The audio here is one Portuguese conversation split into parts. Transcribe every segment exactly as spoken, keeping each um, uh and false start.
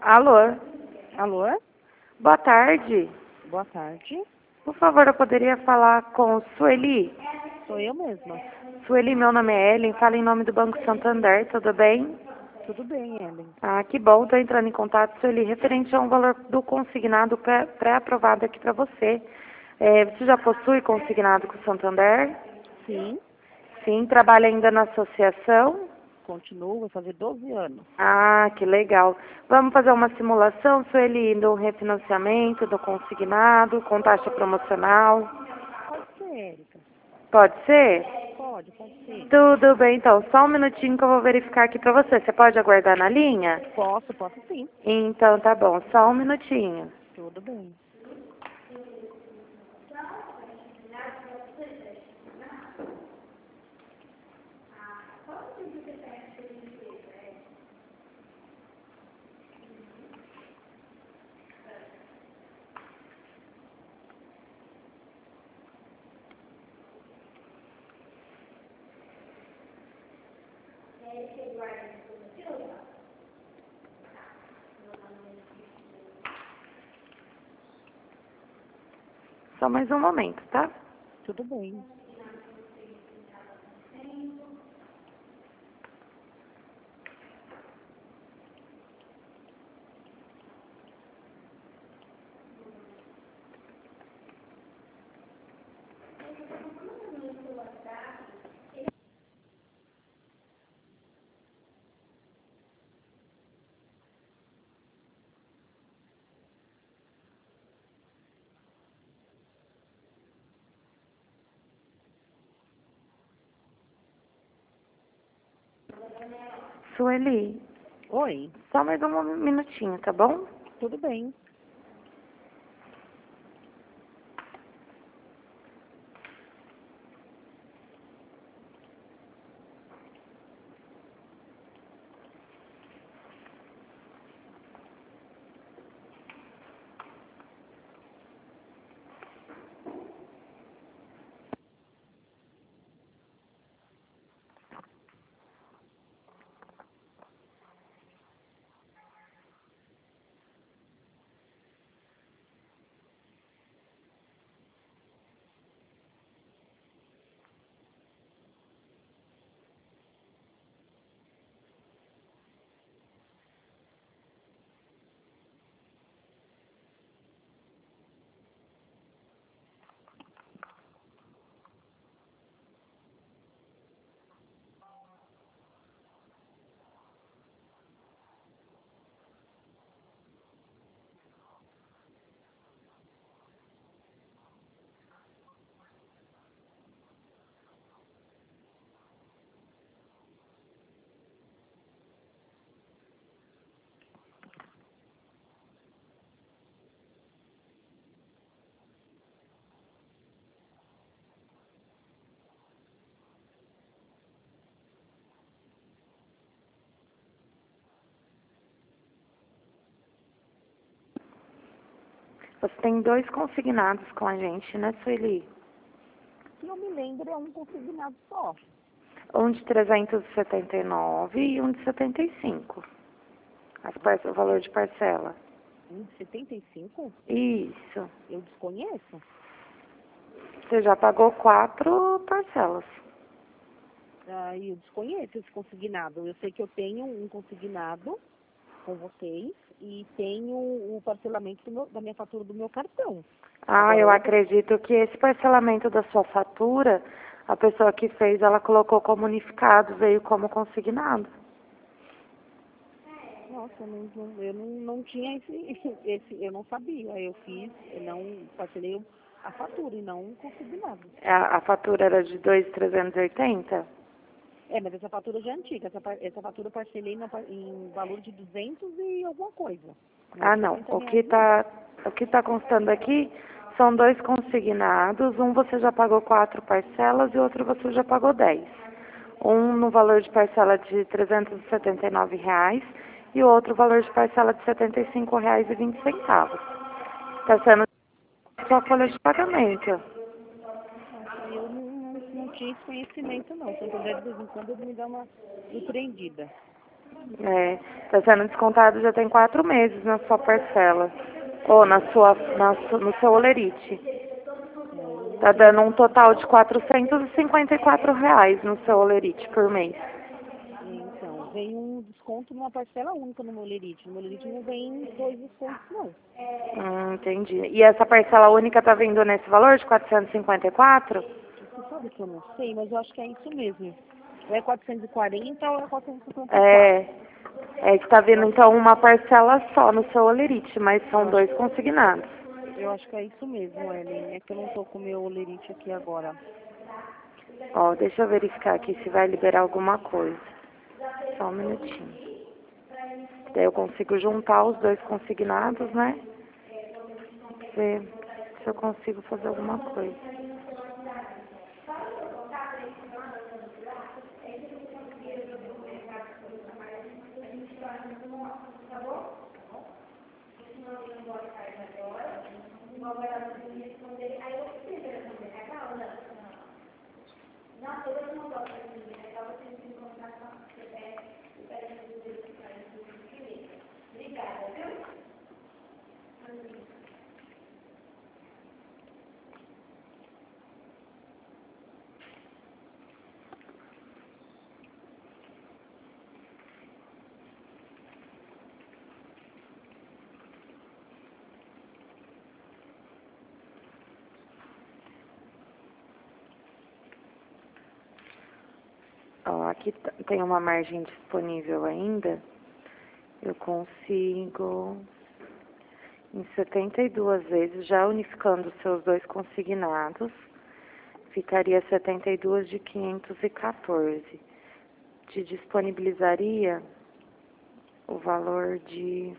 Alô, Alô? boa tarde. Boa tarde. Por favor, eu poderia falar com Sueli? Sou eu mesma. Sueli, meu nome é Ellen, falo em nome do Banco Santander, tudo bem? Tudo bem, Ellen? Ah, que bom, estou entrando em contato, Sueli, referente a um valor do consignado pré- pré-aprovado aqui para você. É, você já possui consignado com o Santander? Sim. Sim, trabalha ainda na associação? Continuo, vai fazer doze anos. Ah, que legal. Vamos fazer uma simulação, Sueli, do refinanciamento, do consignado, com taxa promocional? Pode ser, Érica. Pode ser? Pode, pode ser. Tudo bem, então. Só um minutinho que eu vou verificar aqui pra você. Você pode aguardar na linha? Posso, posso sim. Então, tá bom. Só um minutinho. Tudo bem. Só mais um momento, tá? Tudo bem. Sueli, Oi. só mais um minutinho, tá bom? Tudo bem. Você tem dois consignados com a gente, né, Sueli? Se eu me lembro, é um consignado só. Um de trezentos e setenta e nove e um de setenta e cinco. As par- o valor de parcela. Um de setenta e cinco? Isso. Eu desconheço. Você já pagou quatro parcelas. Ah, eu desconheço esse consignado. Eu sei que eu tenho um consignado com vocês e tenho o parcelamento do meu- da minha fatura do meu cartão. Ah, Agora, eu outra... acredito que esse parcelamento da sua fatura, a pessoa que fez, ela colocou como unificado, veio como consignado. Nossa, eu não, não- eu não, não tinha esse, esse, eu não sabia. Eu fiz, eu não parcelei a fatura e não consegui nada. A, a fatura era de dois mil trezentos e oitenta? É, mas essa fatura já é antiga. Essa, pa- essa fatura eu parcelei na pa- em valor de duzentos e alguma coisa. Não é Ah, de não. setenta O que reais, não. está o que tá constando aqui são dois consignados. Um você já pagou quatro parcelas e outro você já pagou dez. Um no valor de parcela de trezentos e setenta e nove reais e o outro valor de parcela de setenta e cinco reais e vinte centavos. Está sendo sua folha de pagamento. Nossa, eu não, não, não tinha esse conhecimento, não. Santander, de vez em quando, ele me dá uma surpreendida. É, tá sendo descontado já tem quatro meses na sua parcela. Ou na sua, na, su- no seu olerite. Tá dando um total de quatrocentos e cinquenta e quatro reais no seu olerite por mês. Então, vem um desconto numa parcela única no meu lerite. No meu lerite não vem dois descontos, não. Hum, entendi. E essa parcela única tá vindo nesse valor de quatrocentos e cinquenta e quatro? Você sabe que eu não sei, mas eu acho que é isso mesmo. Ou é quatrocentos e quarenta ou é quatrocentos e cinquenta e quatro. É, é que tá vindo então uma parcela só no seu olerite, mas Eu são acho, dois consignados. eu acho que é isso mesmo, Ellen. É que eu não tô com o meu lerite aqui agora. Ó, deixa eu verificar aqui se vai liberar alguma coisa. Só um minutinho. Daí eu consigo juntar os dois consignados, né? Ver se eu consigo fazer alguma coisa. Ó, aqui t- tem uma margem disponível ainda. Eu consigo, em setenta e duas vezes, já unificando os seus dois consignados, ficaria setenta e duas de quinhentos e quatorze. Te disponibilizaria o valor de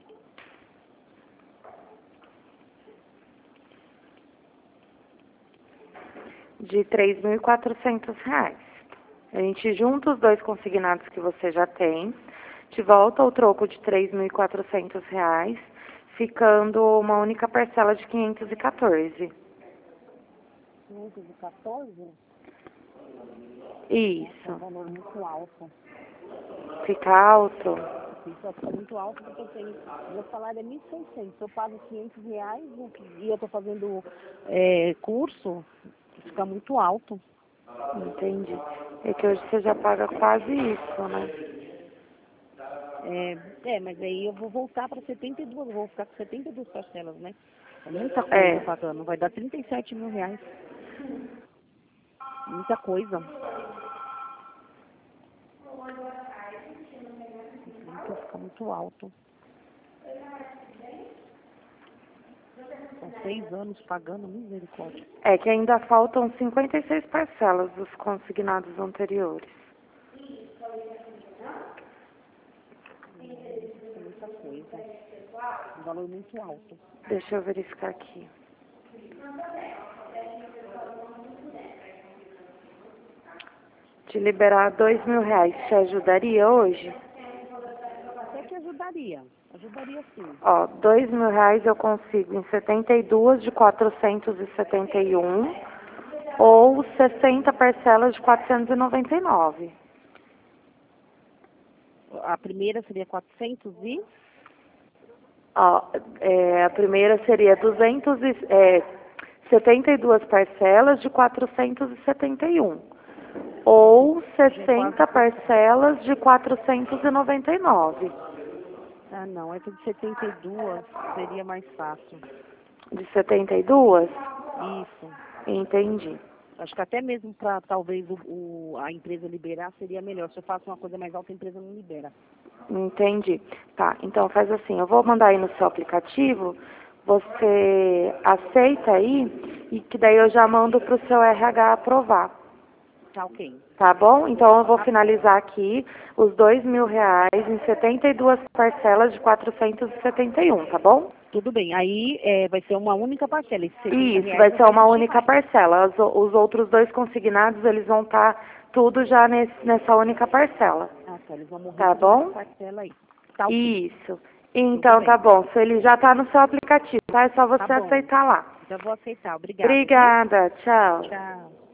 de três mil e quatrocentos reais. A gente junta os dois consignados que você já tem, te volta o troco de três mil e quatrocentos reais, ficando uma única parcela de quinhentos e quatorze. quinhentos e quatorze? É Isso. um valor muito alto. Fica alto? Isso fica muito alto porque eu tenho, meu salário é mil e seiscentos. Eu pago quinhentos reais e eu estou fazendo é, curso, fica muito alto. Entendi. É que hoje você já paga quase isso, né? É, é, mas aí eu vou voltar para setenta e duas, eu vou ficar com setenta e duas parcelas, né? É muita É. coisa pagando, vai dar trinta e sete mil reais. Muita coisa. Isso fica muito alto. São seis anos pagando, misericórdia. É que ainda faltam cinquenta e seis parcelas dos consignados anteriores. É muita coisa. Um valor muito alto. Deixa eu verificar aqui. Te liberar dois mil reais te ajudaria hoje? Até que ajudaria. Ajudaria sim. Ó, dois mil reais eu consigo em setenta e duas de quatrocentos e setenta e um ou sessenta parcelas de quatrocentos e noventa e nove. A primeira seria quatrocentos e... Ó, é, a primeira seria duzentos e, é, setenta e duas parcelas de quatrocentos e setenta e um ou sessenta parcelas de quatrocentos e noventa e nove. Ah, não. Essa de setenta e duas seria mais fácil. De setenta e duas? Isso. Entendi. Acho que até mesmo para talvez o, o- a empresa liberar seria melhor. Se eu faço uma coisa mais alta, a empresa não libera. Entendi. Tá, então faz assim, eu vou mandar aí no seu aplicativo, você aceita aí e que daí eu já mando para o seu R H aprovar. Tá ok. Tá bom? Então eu vou finalizar aqui os dois mil reais em setenta e duas parcelas de quatrocentos e setenta e um, tá bom? Tudo bem. Aí é, vai ser uma única parcela. Esses setenta Isso, reais vai não ser vai uma mexer única mais. parcela. Os, os outros dois consignados, eles vão estar tudo já nesse, nessa única parcela. Ah, tá. Eles vão morrer Tá tudo nessa bom? parcela aí. Tá ok. Isso. Então tá bem. bom. Se ele já tá no seu aplicativo, tá? É só Tá você bom. aceitar lá. Já vou aceitar. Obrigada, viu? Obrigada. Tchau. Tchau.